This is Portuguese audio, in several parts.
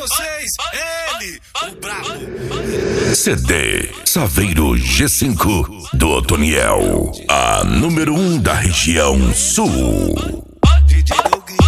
vocês, ele, o brabo. CD Saveiro G5 do Otoniel, a número 1 da região sul. DJ Doguinha.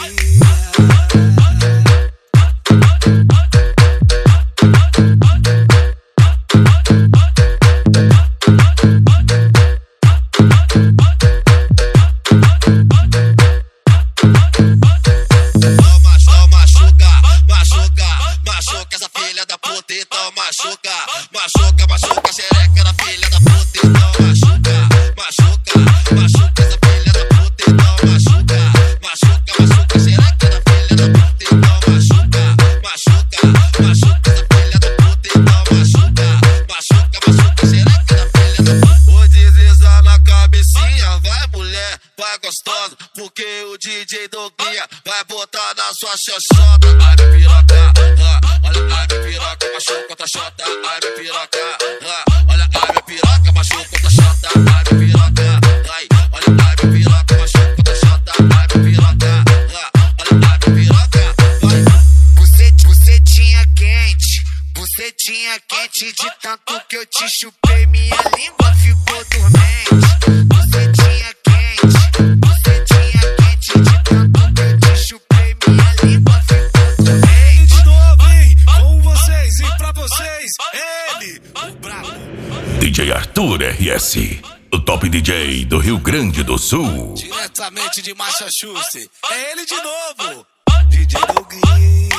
Machuca essa filha da puta, então machuca. Machuca a xereca da filha da puta, então machuca. Machuca essa filha da puta, então machuca. Machuca a xereca da filha da puta, então machuca. Machuca essa filha da puta, então machuca. Machuca a xereca da filha da puta. Vou deslizar na cabecinha, vai mulher, vai gostosa, porque o DJ Doguinha vai botar na sua xoxota. Ai minha piroca, olha ai minha piroca, machuca outra xota. Ai minha piroca, olha ai minha piroca, machuca outra xota. Ai minha piroca, olha ai minha piroca, machuca outra xota. Ai minha piroca, olha ai minha piroca, vai. Bucetinha quente de tanto que eu te chupei, minha língua ficou dormente. Bucetinha quente de tanto que eu te chupei, minha língua ficou dormente. Ele de novo, hein? Com vocês e pra vocês, ele, o brabo. DJ Arthur RS, o top DJ do Rio Grande do Sul. Diretamente de Massachusetts, é ele de novo, DJ Doguinha.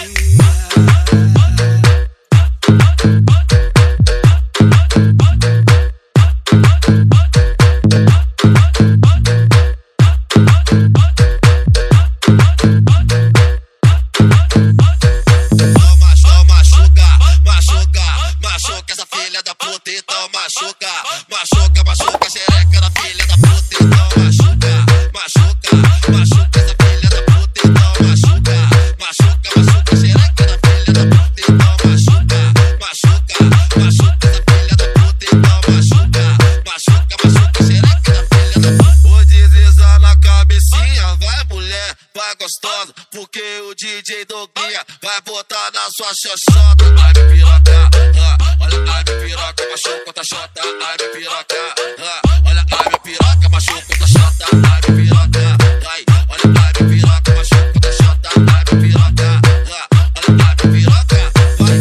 Machuca essa filha da puta, então machuca. Machuca a xereca da filha da puta, então machuca. Machuca essa filha da puta, então machuca. Machuca a xereca da filha da puta, então machuca. Machuca essa filha da puta, então machuca. Machuca a xereca da filha da puta. Vou deslizar na cabecinha, vai mulher, vai gostosa, porque o DJ Doguinha vai botar na sua xoxota. Ai minha piroca, olha ai minha piroca, machuca outra xota. Ai minha piroca, olha ai minha piroca, machuca outra xota. Ai minha piroca, olha ai minha piroca, machuca outra xota. Ai minha piroca, olha ai minha piroca, vai.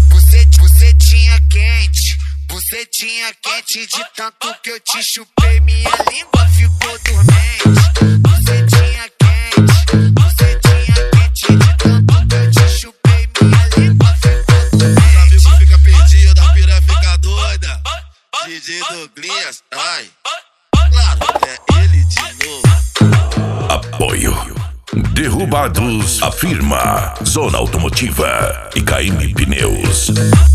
Bucetinha quente de tanto que eu te chupei, minha língua ficou dormente. Bucetinha quente de tanto que eu te chupei, minha língua ficou dormente. Os amigos ficam perdidos, a piranha fica doida. DJ Douglinhas, ai, claro, é ele de novo. Apoio Derrubados, Afirma, Zona Automotiva e KM Pneus.